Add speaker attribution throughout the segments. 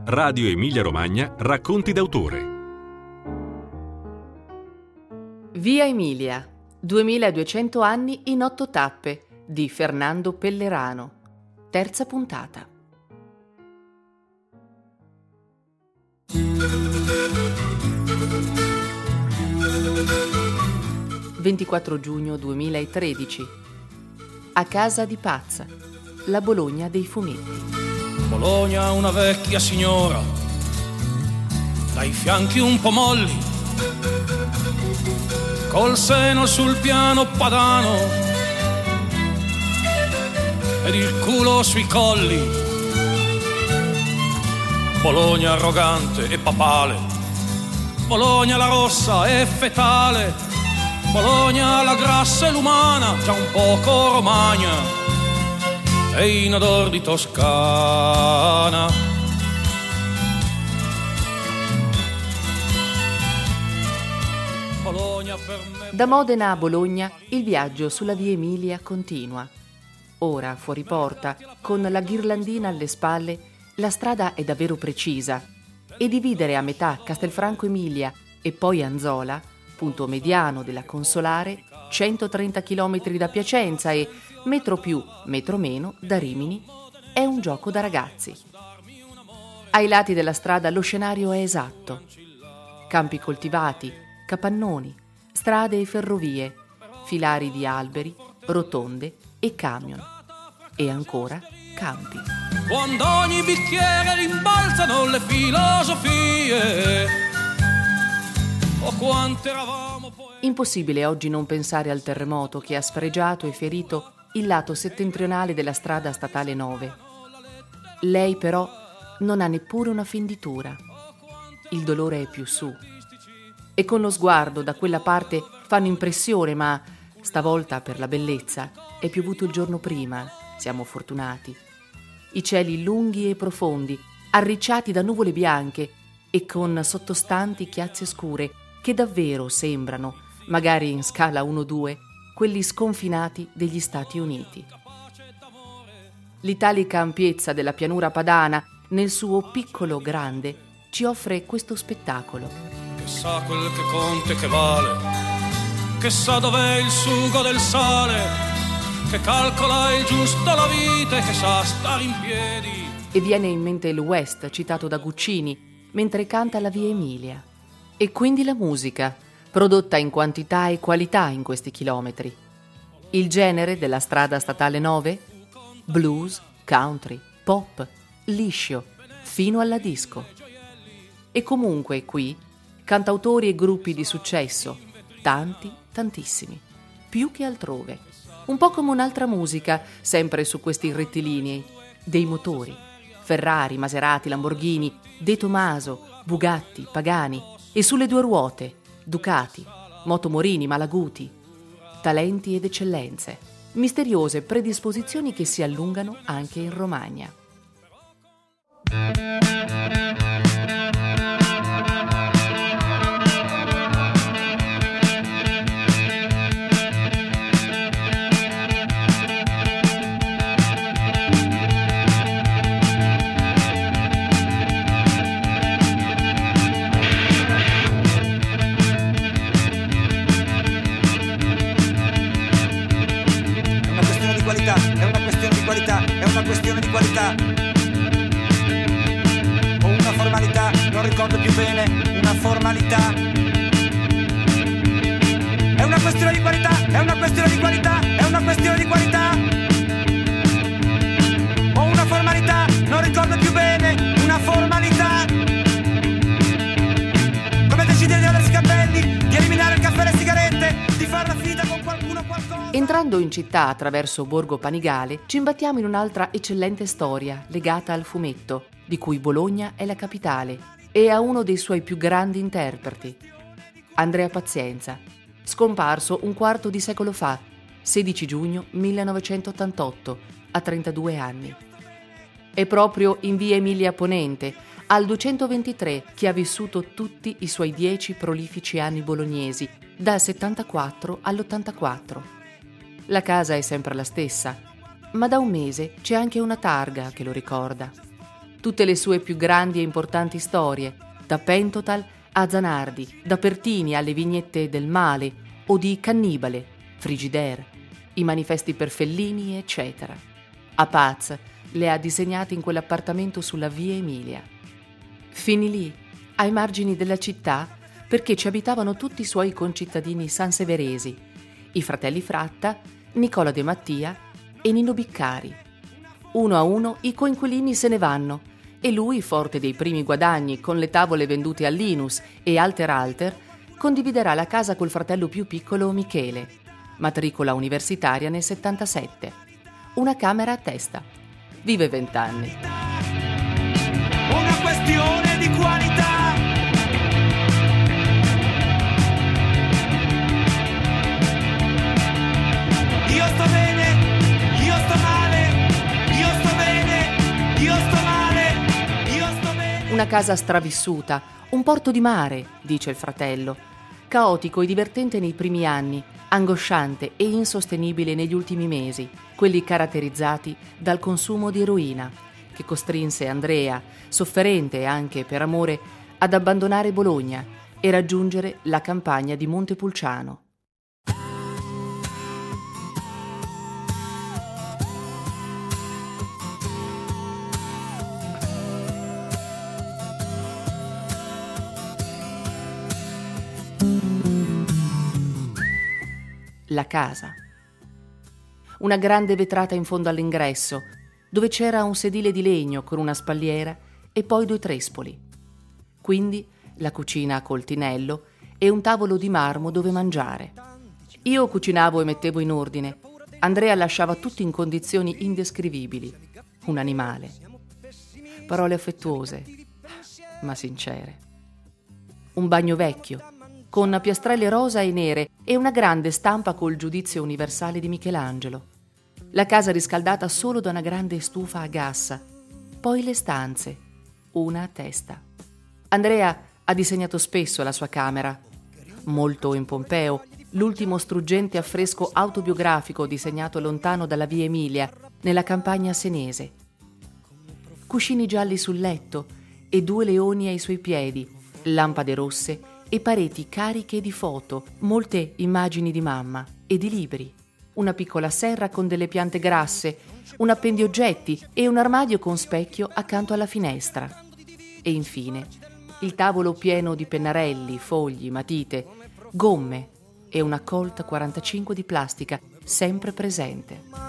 Speaker 1: Radio Emilia-Romagna Racconti d'autore.
Speaker 2: Via Emilia, 2200 anni in 8 tappe di Fernando Pellerano. Terza puntata. «24 giugno 2013. A casa di Pazza, la Bologna dei fumetti».
Speaker 3: Bologna, una vecchia signora, dai fianchi un po' molli, col seno sul piano padano ed il culo sui colli. Bologna arrogante e papale, Bologna la rossa e fetale, Bologna la grassa e l'umana, già un poco romagna e in odor di Toscana. Bologna per me...
Speaker 2: Da Modena a Bologna il viaggio sulla via Emilia continua. Ora, fuori porta, con la ghirlandina alle spalle, la strada è davvero precisa e dividere a metà Castelfranco Emilia e poi Anzola, punto mediano della Consolare, 130 km da Piacenza e metro più, metro meno da Rimini, è un gioco da ragazzi. Ai lati della strada lo scenario è esatto. Campi coltivati, capannoni, strade e ferrovie, filari di alberi, rotonde e camion. E ancora campi.
Speaker 3: Quando ogni bicchiere rimbalzano le filosofie, o quante eravamo poeti.
Speaker 2: Impossibile oggi non pensare al terremoto che ha sfregiato e ferito il lato settentrionale della strada statale 9. Lei però non ha neppure una fenditura. Il dolore è più su. E con lo sguardo da quella parte fanno impressione, ma stavolta per la bellezza è piovuto il giorno prima, siamo fortunati. I cieli lunghi e profondi, arricciati da nuvole bianche e con sottostanti chiazze scure che davvero sembrano, magari in scala 1-2, quelli sconfinati degli Stati Uniti. L'italica ampiezza della pianura padana, nel suo piccolo grande, ci offre questo spettacolo.
Speaker 3: Che sa quel che conta e che vale, che sa dov'è il sugo del sale, che calcola il giusto la vita e che sa stare in piedi.
Speaker 2: E viene in mente il West, citato da Guccini, mentre canta la via Emilia. E quindi la musica, prodotta in quantità e qualità in questi chilometri. Il genere della strada statale 9? Blues, country, pop, liscio, fino alla disco. E comunque qui, cantautori e gruppi di successo, tanti, tantissimi, più che altrove. Un po' come un'altra musica, sempre su questi rettilinei, dei motori. Ferrari, Maserati, Lamborghini, De Tomaso, Bugatti, Pagani, e sulle 2 ruote, Ducati, Motomorini, Malaguti, talenti ed eccellenze, misteriose predisposizioni che si allungano anche in Romagna.
Speaker 4: È una questione di qualità. O una formalità, non ricordo più bene, una formalità. È una questione di qualità, è una questione di qualità, è una questione di qualità. O una formalità, non ricordo più bene, una formalità. Come decidere di aversi i capelli, di eliminare il caffè e le sigarette, di far la fida con qualcuno o qualcosa.
Speaker 2: Entrando in città attraverso Borgo Panigale, ci imbattiamo in un'altra eccellente storia legata al fumetto, di cui Bologna è la capitale, e a uno dei suoi più grandi interpreti, Andrea Pazienza, scomparso un quarto di secolo fa, 16 giugno 1988, a 32 anni. È proprio in via Emilia Ponente, al 223, che ha vissuto tutti i suoi 10 prolifici anni bolognesi, dal 74 all'84. La casa è sempre la stessa, ma da un mese c'è anche una targa che lo ricorda. tutte le sue più grandi e importanti storie, da Pentotal a Zanardi, da Pertini alle vignette del Male o di Cannibale, Frigidaire, i manifesti per Fellini, eccetera. A Paz le ha disegnate in quell'appartamento sulla via Emilia. Finì lì, ai margini della città, perché ci abitavano tutti i suoi concittadini sanseveresi, i fratelli Fratta, Nicola De Mattia e Nino Biccari. Uno a uno i coinquilini se ne vanno e lui, forte dei primi guadagni con le tavole vendute al Linus e Alter Alter, condividerà la casa col fratello più piccolo Michele, matricola universitaria nel 77. Una camera a testa. Vive 20 anni.
Speaker 4: Una questione di qualità. Io sto bene, io sto male, io sto bene, io sto male, io sto bene.
Speaker 2: Una casa stravissuta, un porto di mare, dice il fratello. Caotico e divertente nei primi anni, angosciante e insostenibile negli ultimi mesi, quelli caratterizzati dal consumo di eroina, che costrinse Andrea, sofferente anche per amore, ad abbandonare Bologna e raggiungere la campagna di Montepulciano. La casa. Una grande vetrata in fondo all'ingresso, dove c'era un sedile di legno con una spalliera e poi 2 trespoli. Quindi la cucina col tinello e un tavolo di marmo dove mangiare. Io cucinavo e mettevo in ordine. Andrea lasciava tutto in condizioni indescrivibili. Un animale. Parole affettuose, ma sincere. Un bagno vecchio, con piastrelle rosa e nere e una grande stampa col Giudizio universale di Michelangelo. La casa riscaldata solo da una grande stufa a gas. Poi le stanze, una a testa. Andrea ha disegnato spesso la sua camera. Molto in Pompeo, l'ultimo struggente affresco autobiografico disegnato lontano dalla via Emilia, nella campagna senese. Cuscini gialli sul letto e 2 leoni ai suoi piedi, lampade rosse e pareti cariche di foto, molte immagini di mamma e di libri, una piccola serra con delle piante grasse, un appendioggetti e un armadio con specchio accanto alla finestra. E infine il tavolo pieno di pennarelli, fogli, matite, gomme e una Colt 45 di plastica sempre presente.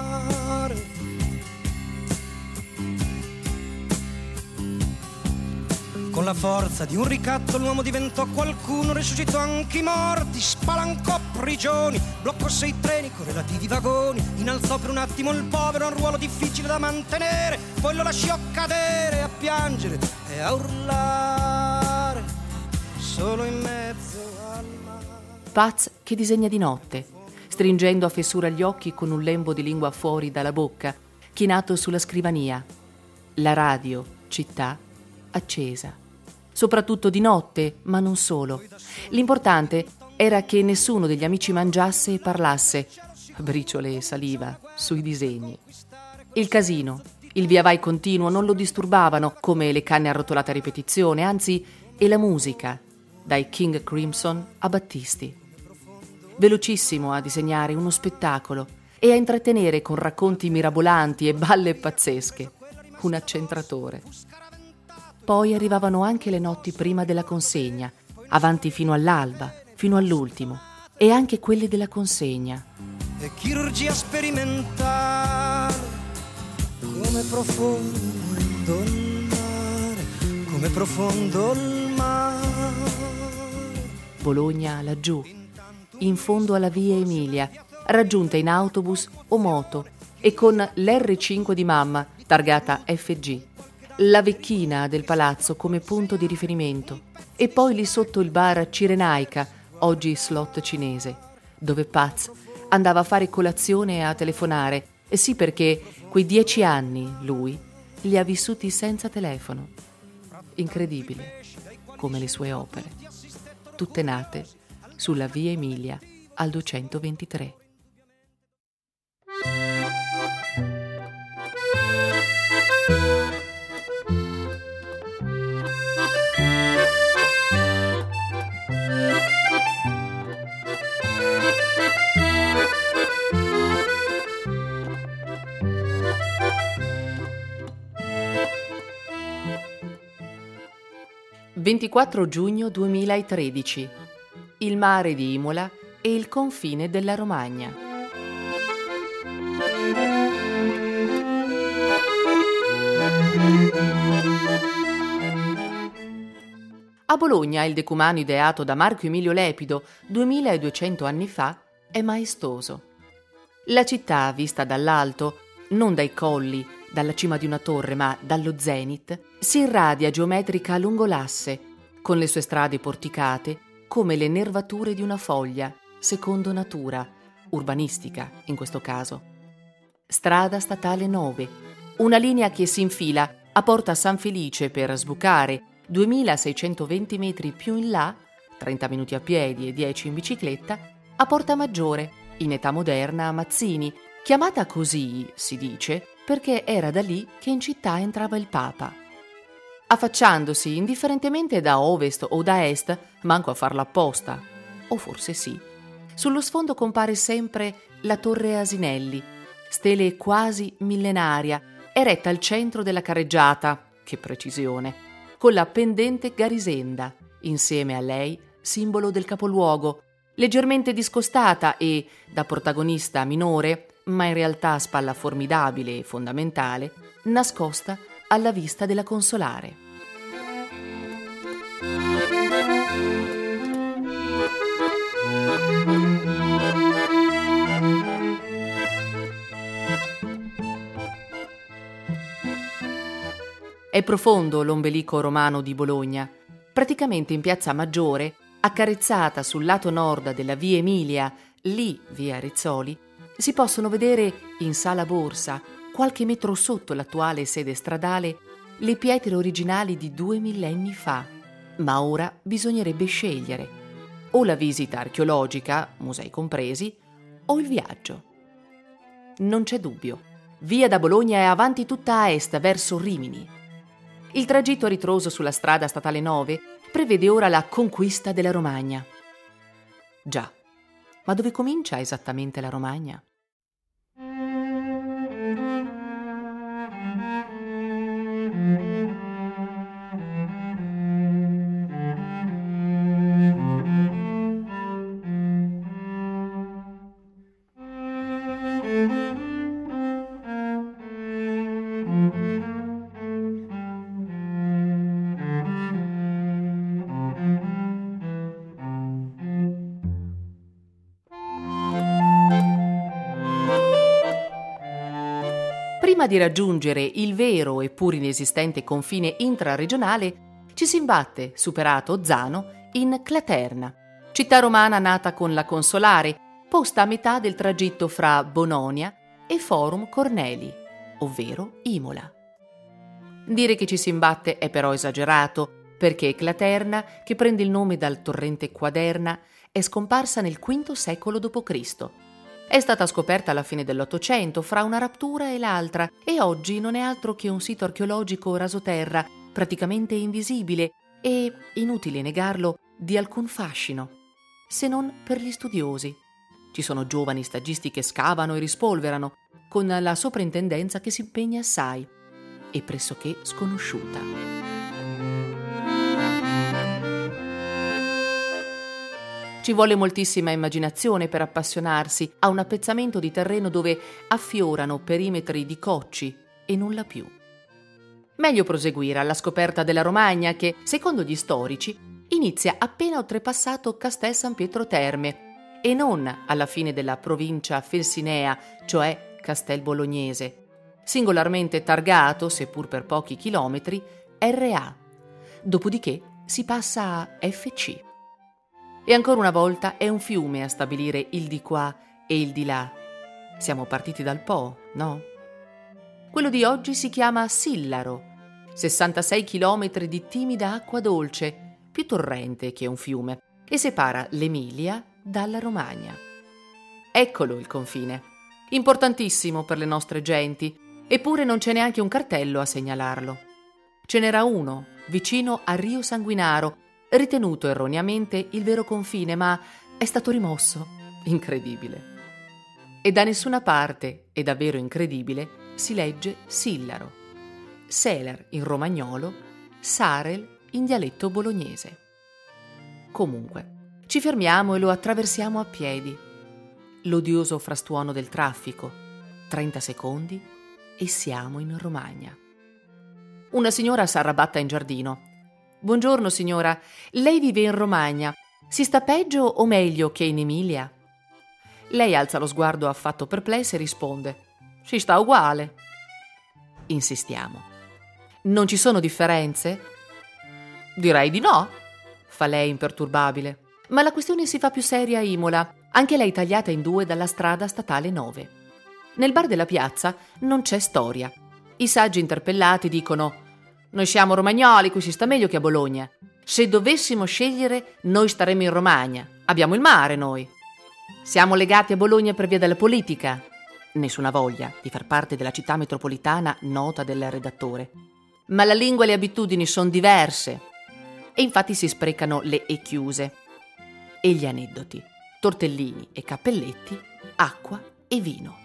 Speaker 5: Con la forza di un ricatto l'uomo diventò qualcuno, risuscitò anche i morti, spalancò prigioni, bloccò 6 treni con relativi vagoni, innalzò per un attimo il povero a un ruolo difficile da mantenere, poi lo lasciò cadere a piangere e a urlare solo in mezzo al mare.
Speaker 2: Paz che disegna di notte, stringendo a fessura gli occhi con un lembo di lingua fuori dalla bocca, chinato sulla scrivania. La radio, città, accesa. Soprattutto di notte, ma non solo. L'importante era che nessuno degli amici mangiasse e parlasse, briciole e saliva, sui disegni. Il casino, il via vai continuo non lo disturbavano come le canne arrotolate a ripetizione, anzi, e la musica, dai King Crimson a Battisti. Velocissimo a disegnare uno spettacolo e a intrattenere con racconti mirabolanti e balle pazzesche. Un accentratore. Poi arrivavano anche le notti prima della consegna, avanti fino all'alba, fino all'ultimo, e anche quelle della consegna.
Speaker 5: E chirurgia sperimentale, come profondo il mare, come profondo il mare.
Speaker 2: Bologna laggiù, in fondo alla via Emilia, raggiunta in autobus o moto, e con l'R5 di mamma, targata FG. La vecchina del palazzo come punto di riferimento e poi lì sotto il bar Cirenaica, oggi slot cinese, dove Paz andava a fare colazione e a telefonare, e sì perché quei 10 anni lui li ha vissuti senza telefono. Incredibile, come le sue opere, tutte nate sulla via Emilia al 223. 24 giugno 2013. Il mare di Imola e il confine della Romagna. A Bologna il decumano ideato da Marco Emilio Lepido 2200 anni fa è maestoso. La città, vista dall'alto, non dai colli, dalla cima di una torre, ma dallo zenit, si irradia geometrica lungo l'asse, con le sue strade porticate, come le nervature di una foglia, secondo natura, urbanistica in questo caso. Strada statale 9, una linea che si infila a Porta San Felice per sbucare 2620 metri più in là, 30 minuti a piedi e 10 in bicicletta, a Porta Maggiore, in età moderna a Mazzini, chiamata così, si dice, perché era da lì che in città entrava il Papa. Affacciandosi indifferentemente da ovest o da est, manco a farlo apposta, o forse sì, sullo sfondo compare sempre la Torre Asinelli, stele quasi millenaria, eretta al centro della carreggiata, che precisione, con la pendente Garisenda, insieme a lei simbolo del capoluogo, leggermente discostata e, da protagonista minore, ma in realtà a spalla formidabile e fondamentale, nascosta alla vista della Consolare. È profondo l'ombelico romano di Bologna, praticamente in Piazza Maggiore, accarezzata sul lato nord della via Emilia, lì via Rizzoli, si possono vedere in Sala Borsa, qualche metro sotto l'attuale sede stradale, le pietre originali di 2 millenni fa. Ma ora bisognerebbe scegliere o la visita archeologica, musei compresi, o il viaggio. Non c'è dubbio, via da Bologna è avanti tutta a est verso Rimini. Il tragitto a ritroso sulla strada statale 9 prevede ora la conquista della Romagna. Già, ma dove comincia esattamente la Romagna? Prima di raggiungere il vero e pur inesistente confine intraregionale, ci si imbatte, superato Ozzano, in Claterna, città romana nata con la Consolare, posta a metà del tragitto fra Bononia e Forum Corneli, ovvero Imola. Dire che ci si imbatte è però esagerato, perché Claterna, che prende il nome dal torrente Quaderna, è scomparsa nel V secolo d.C. È stata scoperta alla fine dell'Ottocento fra una raptura e l'altra e oggi non è altro che un sito archeologico rasoterra, praticamente invisibile e, inutile negarlo, di alcun fascino, se non per gli studiosi. Ci sono giovani stagisti che scavano e rispolverano, con la soprintendenza che si impegna assai e pressoché sconosciuta. Ci vuole moltissima immaginazione per appassionarsi a un appezzamento di terreno dove affiorano perimetri di cocci e nulla più. Meglio proseguire alla scoperta della Romagna che, secondo gli storici, inizia appena oltrepassato Castel San Pietro Terme e non alla fine della provincia felsinea, cioè Castel Bolognese, singolarmente targato, seppur per pochi chilometri, RA. Dopodiché si passa a FC. E ancora una volta è un fiume a stabilire il di qua e il di là. Siamo partiti dal Po, no? Quello di oggi si chiama Sillaro, 66 chilometri di timida acqua dolce, più torrente che un fiume, e separa l'Emilia dalla Romagna. Eccolo il confine, importantissimo per le nostre genti, eppure non c'è neanche un cartello a segnalarlo. Ce n'era uno, vicino a Rio Sanguinaro, ritenuto erroneamente il vero confine, ma è stato rimosso. Incredibile. E da nessuna parte, è davvero incredibile, si legge Sillaro. Seler in romagnolo, Sarel in dialetto bolognese. Comunque, ci fermiamo e lo attraversiamo a piedi. L'odioso frastuono del traffico. 30 secondi e siamo in Romagna. Una signora s'arrabatta in giardino. «Buongiorno signora, lei vive in Romagna. Si sta peggio o meglio che in Emilia?» Lei alza lo sguardo affatto perplessa e risponde: «Si sta uguale». Insistiamo. «Non ci sono differenze?» «Direi di no», fa lei imperturbabile. Ma la questione si fa più seria a Imola, anche lei tagliata in due dalla strada statale 9. Nel bar della piazza non c'è storia. I saggi interpellati dicono: «Noi siamo romagnoli, qui si sta meglio che a Bologna. Se dovessimo scegliere, noi staremmo in Romagna. Abbiamo il mare noi. Siamo legati a Bologna per via della politica». Nessuna voglia di far parte della città metropolitana, nota del redattore. Ma la lingua e le abitudini sono diverse. E infatti si sprecano le e chiuse. E gli aneddoti, tortellini e cappelletti, acqua e vino.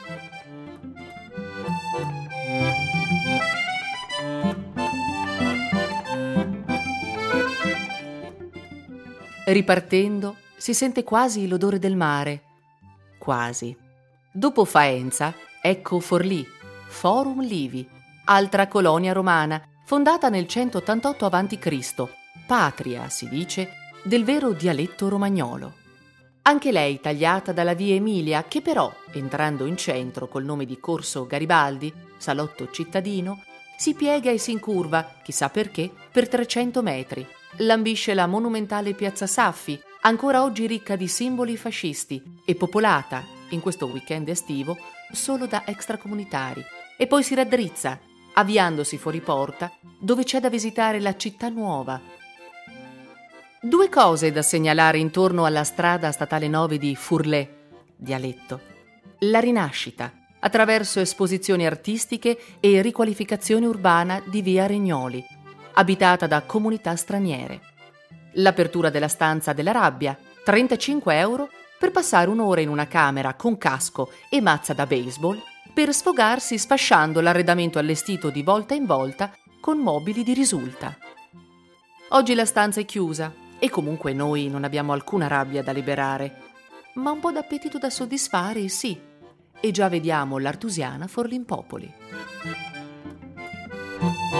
Speaker 2: Ripartendo, si sente quasi l'odore del mare. Quasi. Dopo Faenza, ecco Forlì, Forum Livi, altra colonia romana, fondata nel 188 a.C., patria, si dice, del vero dialetto romagnolo. Anche lei tagliata dalla via Emilia, che però, entrando in centro col nome di Corso Garibaldi, salotto cittadino, si piega e si incurva, chissà perché, per 300 metri. Lambisce la monumentale piazza Saffi, ancora oggi ricca di simboli fascisti e popolata, in questo weekend estivo, solo da extracomunitari. E poi si raddrizza, avviandosi fuori porta, dove c'è da visitare la città nuova. Due cose da segnalare intorno alla strada statale 9 di Furlè, dialetto. La rinascita, attraverso esposizioni artistiche e riqualificazione urbana di via Regnoli, abitata da comunità straniere. L'apertura della stanza della rabbia, 35 euro per passare un'ora in una camera con casco e mazza da baseball per sfogarsi sfasciando l'arredamento allestito di volta in volta con mobili di risulta. Oggi la stanza è chiusa e comunque noi non abbiamo alcuna rabbia da liberare, ma un po' d'appetito da soddisfare sì, e già vediamo l'Artusiana Forlimpopoli.